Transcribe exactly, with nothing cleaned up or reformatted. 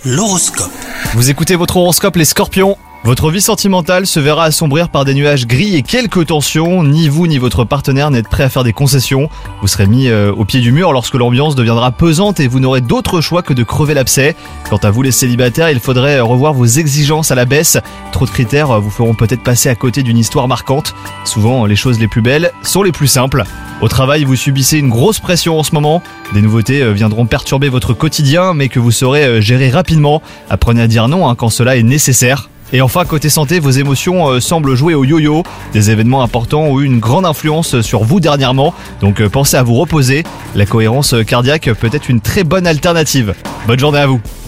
L'horoscope. Vous écoutez votre horoscope les scorpions. Votre vie sentimentale se verra assombrir par des nuages gris et quelques tensions. Ni vous ni votre partenaire n'êtes prêts à faire des concessions. Vous serez mis euh, au pied du mur lorsque l'ambiance deviendra pesante et vous n'aurez d'autre choix que de crever l'abcès. Quant à vous les célibataires, il faudrait revoir vos exigences à la baisse. Trop de critères vous feront peut-être passer à côté d'une histoire marquante. Souvent, les choses les plus belles sont les plus simples. Au travail, vous subissez une grosse pression en ce moment. Des nouveautés viendront perturber votre quotidien, mais que vous saurez gérer rapidement. Apprenez à dire non hein, quand cela est nécessaire. Et enfin, côté santé, vos émotions euh, semblent jouer au yo-yo. Des événements importants ont eu une grande influence sur vous dernièrement, donc euh, pensez à vous reposer. La cohérence cardiaque peut être une très bonne alternative. Bonne journée à vous.